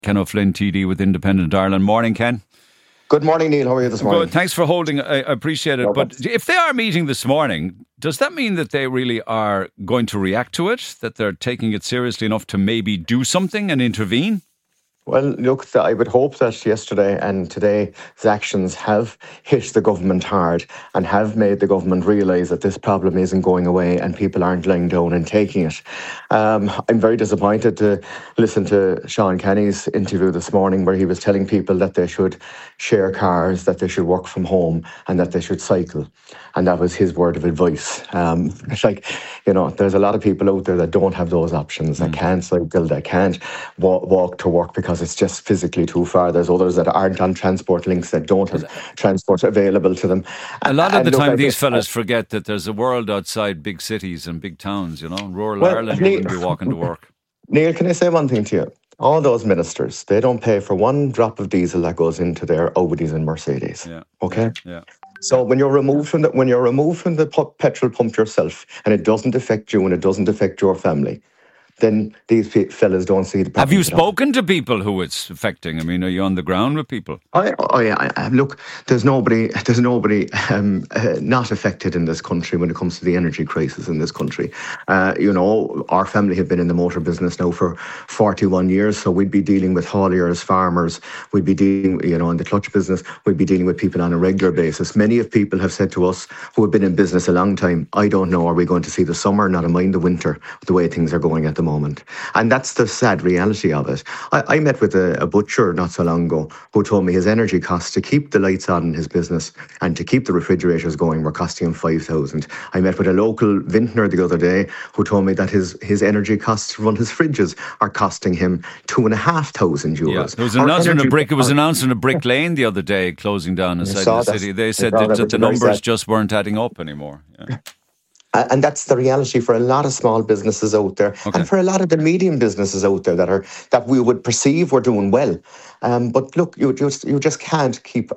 Ken O'Flynn, TD with Independent Ireland. Morning, Ken. Good morning, Neil. How are you this morning? Good. Thanks for holding. I appreciate it. But if they are meeting this morning, does that mean that they really are going to react to it? That they're taking it seriously enough to maybe do something and intervene? Well, look, I would hope that yesterday and today's actions have hit the government hard and have made the government realise that this problem isn't going away and people aren't lying down and taking it. I'm very disappointed to listen to Sean Kenny's interview this morning where he was telling people that they should share cars, that they should work from home and that they should cycle. And that was his word of advice. It's like, there's a lot of people out there that don't have those options, that can't cycle, that can't walk to work because it's just physically too far. There's others that aren't on transport links, that don't have transport available to them. A lot of the time these fellas forget that there's a world outside big cities and big towns, Rural Ireland, you wouldn't be walking to work. Neil, can I say one thing to you? All those ministers, they don't pay for one drop of diesel that goes into their Audis and Mercedes. Yeah. Okay? Yeah. So when you're removed from the petrol pump yourself and it doesn't affect you and it doesn't affect your family, then these fellas don't see the problem. Have you spoken to people who it's affecting? I mean, are you on the ground with people? Look, there's nobody not affected in this country when it comes to the energy crisis in this country. Our family have been in the motor business now for 41 years, so we'd be dealing with hauliers, farmers, we'd be dealing, in the clutch business, we'd be dealing with people on a regular basis. Many of people have said to us who have been in business a long time, I don't know, are we going to see the summer, not mind the winter, the way things are going at the moment. And that's the sad reality of it. I met with a butcher not so long ago who told me his energy costs to keep the lights on in his business and to keep the refrigerators going were costing him 5,000. I met with a local vintner the other day who told me that his energy costs to run his fridges are costing him €2,500. Yeah. There was an announcement it was announced in a Brick Lane the other day closing down inside the city. They said that the numbers just weren't adding up anymore. Yeah. And that's the reality for a lot of small businesses out there, and for a lot of the medium businesses out there that we would perceive were doing well. But look, you just can't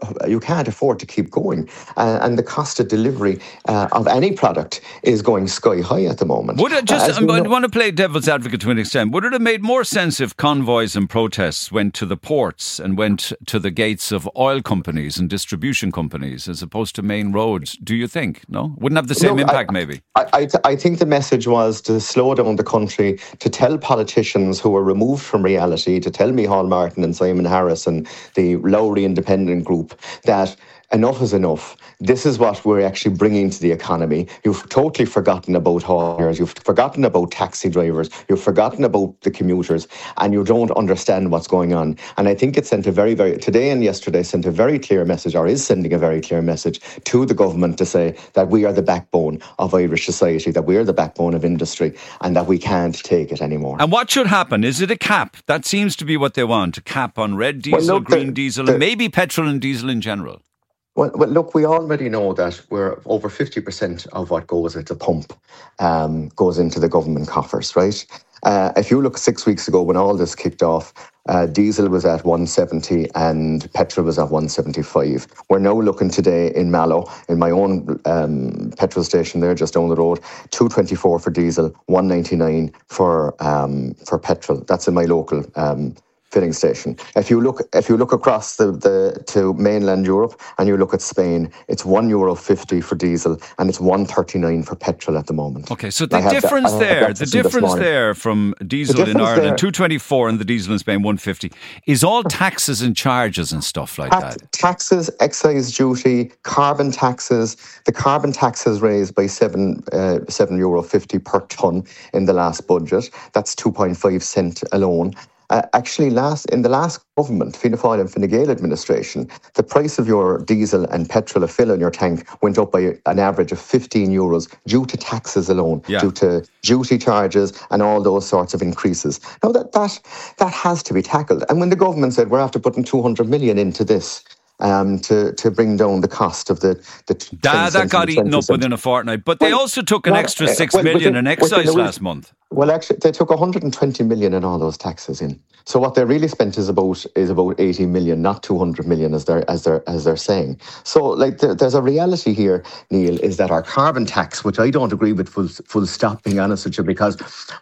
afford to keep going, and the cost of delivery of any product is going sky high at the moment. Would it just? I want to play devil's advocate to an extent. Would it have made more sense if convoys and protests went to the ports and went to the gates of oil companies and distribution companies as opposed to main roads? Do you think? No, wouldn't have the same impact, maybe. I think the message was to slow down the country, to tell politicians who were removed from reality, to tell Micheál Martin and Simon Harris and the Lowry Independent Group that enough is enough. This is what we're actually bringing to the economy. You've totally forgotten about hauliers. You've forgotten about taxi drivers. You've forgotten about the commuters, and you don't understand what's going on. And I think it sent today and yesterday sent a very clear message, or is sending a very clear message to the government to say that we are the backbone of Irish society, that we are the backbone of industry, and that we can't take it anymore. And what should happen? Is it a cap? That seems to be what they want, a cap on red diesel, green diesel, and maybe petrol and diesel in general. Well, look, we already know that we're over 50% of what goes at the pump goes into the government coffers, right? If you look 6 weeks ago when all this kicked off, diesel was at 170 and petrol was at 175. We're now looking today in Mallow, in my own petrol station there just down the road, 224 for diesel, 199 for petrol. That's in my local filling station. If you look across to mainland Europe and you look at Spain, it's €1.50 for diesel and it's $1.39 for petrol at the moment. Okay, so the difference there from diesel in Ireland, $2.24, and the diesel in Spain, $1.50, is all taxes and charges and stuff like that. Taxes, excise duty, carbon taxes. The carbon tax is raised by €7.50 per tonne in the last budget. That's 2.5 cent alone. Actually, in the last government, Fianna Fáil and Fine Gael administration, the price of your diesel and petrol, a fill in your tank, went up by an average of €15 due to taxes alone, due to duty charges and all those sorts of increases. Now, that has to be tackled. And when the government said we're after putting 200 million into this, to bring down the cost of the that got eaten up within a fortnight. But they also took an extra 6 million in excise last month. Well, actually, they took 120 million in all those taxes in. So what they really spent is about 80 million, not 200 million, as they're saying. So, like, there's a reality here, Neil, is that our carbon tax, which I don't agree with full stop, being honest with you, because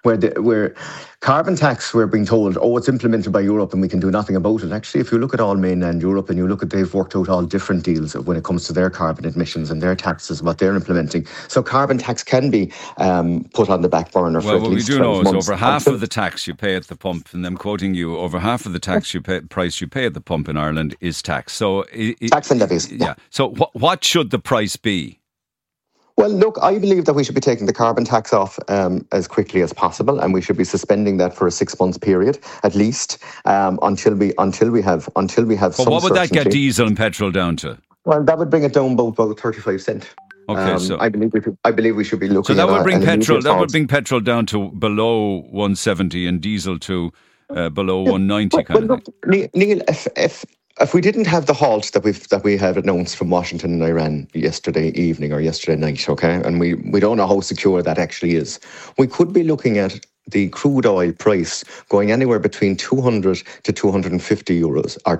where carbon tax, we're being told, oh, it's implemented by Europe and we can do nothing about it. Actually, if you look at all mainland Europe and you look at, they've worked out all different deals when it comes to their carbon emissions and their taxes, what they're implementing. So carbon tax can be put on the back burner for at least 12 months. Well, what we do know is over half of the tax you pay at the pump, and I'm quoting you, over half of the tax price you pay at the pump in Ireland is tax. So tax and levies. Yeah. So what should the price be? Well, look, I believe that we should be taking the carbon tax off as quickly as possible, and we should be suspending that for a 6-month period at least until we have some certainty. But what would that get diesel and petrol down to? Well, that would bring it down about 35 cents. Okay, so I believe we should be looking. So that would bring petrol. That would bring petrol down to below 170 and diesel to below 190. Look, Neil, if we didn't have the halt that we have announced from Washington and Iran yesterday evening or yesterday night, okay, and we don't know how secure that actually is, we could be looking at the crude oil price going anywhere between 200 to 250 euros or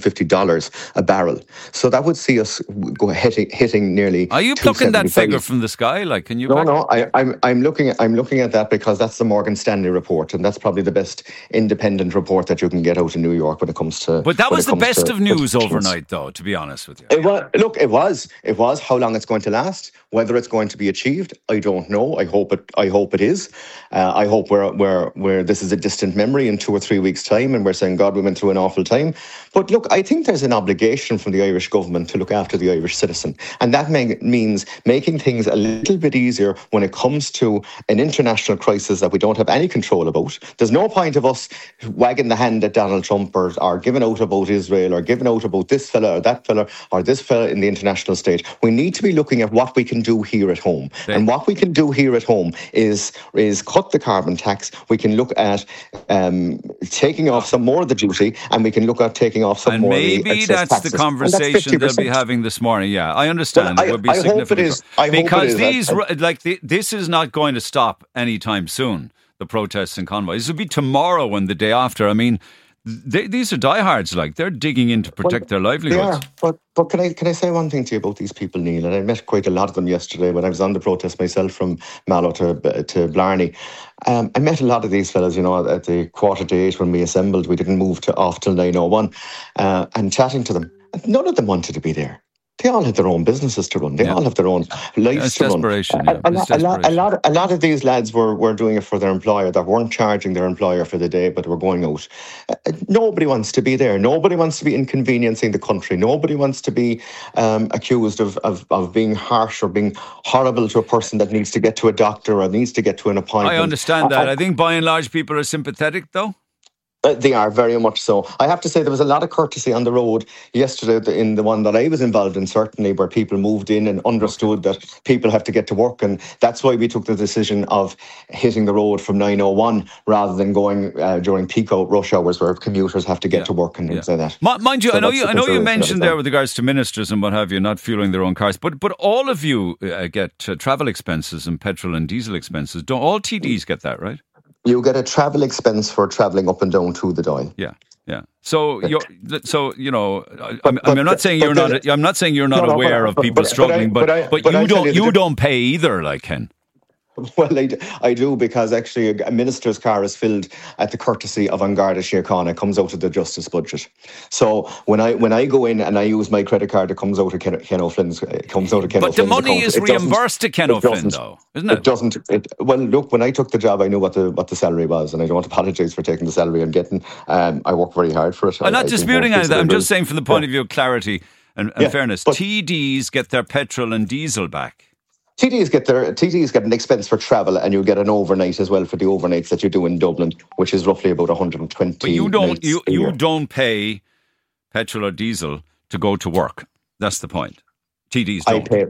$250 a barrel. So that would see us go hitting nearly. Are you plucking that figure from the sky? Like, can you? No. I'm looking at that because that's the Morgan Stanley report, and that's probably the best independent report that you can get out of New York when it comes to. But that was the best of news overnight, though. To be honest with you, it was. It was. How long it's going to last, whether it's going to be achieved, I don't know. I hope it is. I hope where this is a distant memory in 2 or 3 weeks' time, and we're saying, God, we went through an awful time. But look, I think there's an obligation from the Irish government to look after the Irish citizen, and that means making things a little bit easier when it comes to an international crisis that we don't have any control about. There's no point of us wagging the hand at Donald Trump or giving out about Israel or giving out about this fella or that fella or this fella in the international stage. We need to be looking at what we can do here at home, and what we can do here at home is cut the carbon tax. We can look at taking off some more of the duty, and we can look at taking off some more of the excess taxes. And maybe that's the conversation they'll be having this morning. Yeah, I understand. It would be significant. Because this is not going to stop anytime soon, the protests and convoys. This will be tomorrow and the day after. I mean, these are diehards, like, they're digging in to protect their livelihoods. Yeah, but can I say one thing to you about these people, Neil? And I met quite a lot of them yesterday when I was on the protest myself from Mallow to Blarney. I met a lot of these fellas, at the 7:45 when we assembled. We didn't move off till 9:01, and chatting to them. None of them wanted to be there. They all have their own businesses to run. They all have their own lives to run. A lot of these lads were doing it for their employer, that weren't charging their employer for the day, but were going out. Nobody wants to be there. Nobody wants to be inconveniencing the country. Nobody wants to be accused of being harsh or being horrible to a person that needs to get to a doctor or needs to get to an appointment. I understand that. I think by and large people are sympathetic, though. They are, very much so. I have to say there was a lot of courtesy on the road yesterday in the one that I was involved in, certainly, where people moved in and understood that people have to get to work, and that's why we took the decision of hitting the road from 9:01 rather than going during peak rush hours where commuters have to get to work and things like that. Mind you, so I know you mentioned there with regards to ministers and what have you not fueling their own cars, but all of you get travel expenses and petrol and diesel expenses. Don't all TDs get that, right? You get a travel expense for travelling up and down to the Dáil. Yeah. So I'm not saying you're not aware of people struggling, but you don't pay either, like, Ken. Well, I do, because actually a minister's car is filled at the courtesy of An Garda Síochána. It comes out of the justice budget. So when I go in and I use my credit card, it comes out of Ken O'Flynn's. But the money is reimbursed to Ken O'Flynn, though, isn't it? It doesn't. Well, look, when I took the job, I knew what the salary was, and I don't want to apologise for taking the salary I'm getting. I work very hard for it. I'm not disputing anything. I'm just saying from the point of view of clarity and fairness, TDs get their petrol and diesel back. TDs get an expense for travel, and you get an overnight as well for the overnights that you do in Dublin, which is roughly about 120. But you don't pay petrol or diesel to go to work. That's the point. TDs don't.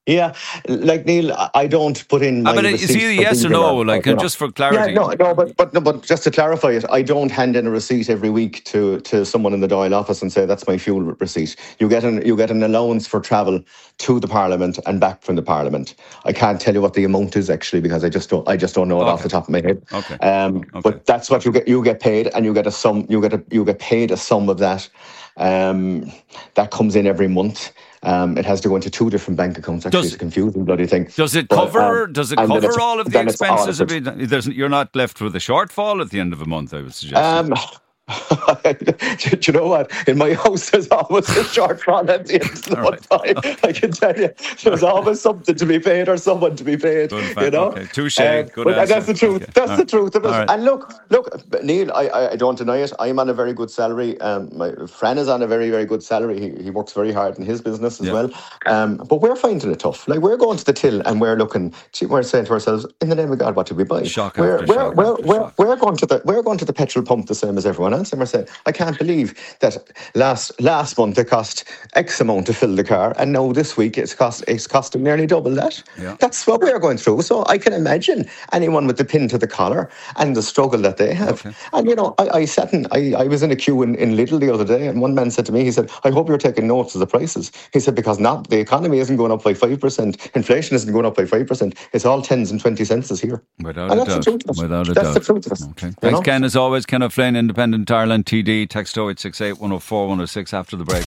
Yeah, like Neil, I don't put in my But receipts it's either for yes or diesel no, like, and just for clarity. Yeah, but just to clarify it, I don't hand in a receipt every week to someone in the Dáil office and say that's my fuel receipt. You get an allowance for travel to the Parliament and back from the Parliament. I can't tell you what the amount is actually because I just don't know it off the top of my head. Okay. But that's what you get. You get paid, and you get a sum. You get paid a sum of that. That comes in every month. It has to go into two different bank accounts. Actually, it's a confusing bloody thing. Does it cover? Does it cover all of the expenses? You're not left with a shortfall at the end of a month, I would suggest. Do you know what? In my house, there's always a shortfall at the end of the month. I can tell you, there's always something to be paid or someone to be paid. Good, okay. Touche. Good answer. That's the truth. Okay. That's the truth of it. Right. And look, Neil, I don't deny it. I'm on a very good salary. My friend is on a very, very good salary. He works very hard in his business as well. But we're finding it tough. Like, we're going to the till and we're looking. We're saying to ourselves, in the name of God, what did we buy? We're going to the petrol pump the same as everyone else, and we're saying, I can't believe that last month it cost X amount to fill the car, and now this week it's costing nearly double that. Yeah. That's what we're going through. So I can imagine anyone with the pin to the collar and the struggle that they have. Okay. And I was in a queue in Lidl the other day, and one man said to me, he said, I hope you're taking notes of the prices. He said, because the economy isn't going up by 5%, inflation isn't going up by 5%. It's all 10s and 20 cents here. Without a doubt. That's the truth of it. Okay. Thanks, Ken, as always. Ken O'Flynn, Independent Ireland TD. Text 0868 104 106 after the break.